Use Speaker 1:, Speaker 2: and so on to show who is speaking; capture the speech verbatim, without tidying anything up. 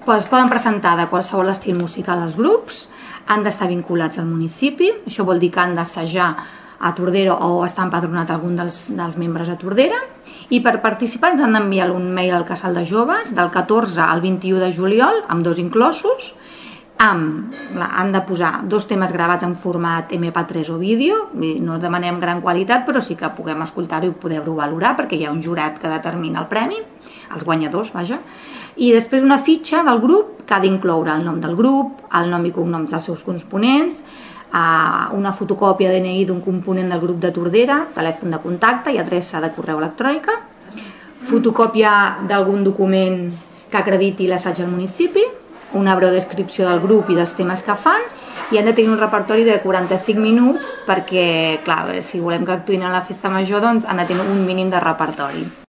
Speaker 1: es poden presentar de qualsevol estil musical als grups, han d'estar vinculats al municipi, això vol dir que han d'assajar a Tordera o estar empadronat algun dels, dels membres a Tordera, i per participar ens han d'enviar un mail al Casal de Joves del catorze al vint-i-u de juliol, amb dos inclosos, amb, han de posar dos temes gravats en format eme pe tres o vídeo, no demanem gran qualitat, però sí que puguem escoltar-ho i poder-ho valorar, perquè hi ha un jurat que determina el premi, els guanyadors, vaja, i després una fitxa del grup que ha d'incloure el nom del grup, el nom i cognoms dels seus components, una fotocòpia de de ene i d'un component del grup de Tordera, telèfon de contacte i adreça de correu electrònica, fotocòpia d'algun document que acrediti l'assaig al municipi, una breu descripció del grup i dels temes que fan, i han de tenir un repertori de quaranta-cinc minuts perquè, clar, si volem que actuïn a la festa major, doncs han de tenir un mínim de repertori.